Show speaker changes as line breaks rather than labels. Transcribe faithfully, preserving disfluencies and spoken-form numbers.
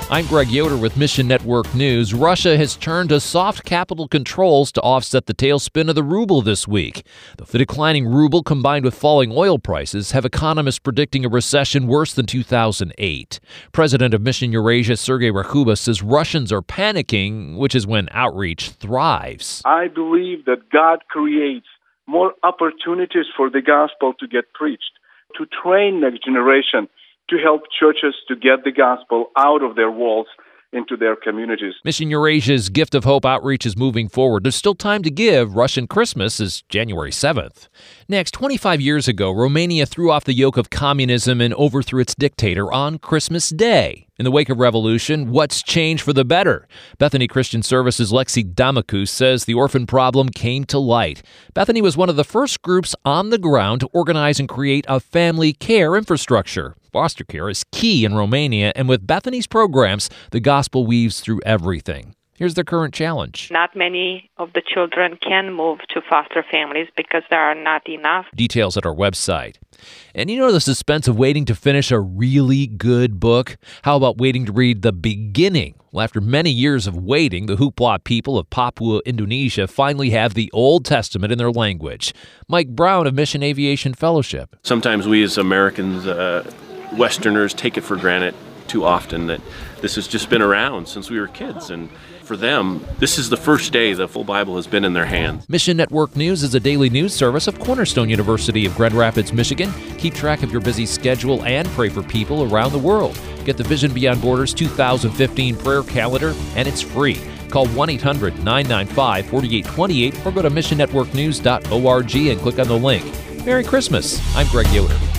I'm Greg Yoder with Mission Network News. Russia has turned to soft capital controls to offset the tailspin of the ruble this week. The declining ruble combined with falling oil prices have economists predicting a recession worse than two thousand eight. President of Mission Eurasia, Sergei Rakhuba, says Russians are panicking, which is when outreach thrives.
I believe that God creates more opportunities for the gospel to get preached, to train next generation, to help churches to get the gospel out of their walls into their communities.
Mission Eurasia's Gift of Hope outreach is moving forward. There's still time to give. Russian Christmas is January seventh. Next, twenty-five years ago, Romania threw off the yoke of communism and overthrew its dictator on Christmas Day. In the wake of revolution, what's changed for the better? Bethany Christian Services' Lexi Damakus says the orphan problem came to light. Bethany was one of the first groups on the ground to organize and create a family care infrastructure. Foster care is key in Romania, and with Bethany's programs, the gospel weaves through everything. Here's their current challenge.
Not many of the children can move to foster families because there are not enough.
Details at our website. And you know the suspense of waiting to finish a really good book? How about waiting to read the beginning? Well, after many years of waiting, the Hupla people of Papua, Indonesia finally have the Old Testament in their language. Mike Brown of Mission Aviation Fellowship.
Sometimes we as Americans, uh, Westerners, take it for granted too often that this has just been around since we were kids, and for them, this is the first day the full Bible has been in their hands.
Mission Network News is a daily news service of Cornerstone University of Grand Rapids, Michigan. Keep track of your busy schedule and pray for people around the world. Get the Vision Beyond Borders two thousand fifteen prayer calendar, and it's free. Call one eight hundred nine nine five four eight two eight or go to mission network news dot org and click on the link. Merry Christmas. I'm Greg Yoder.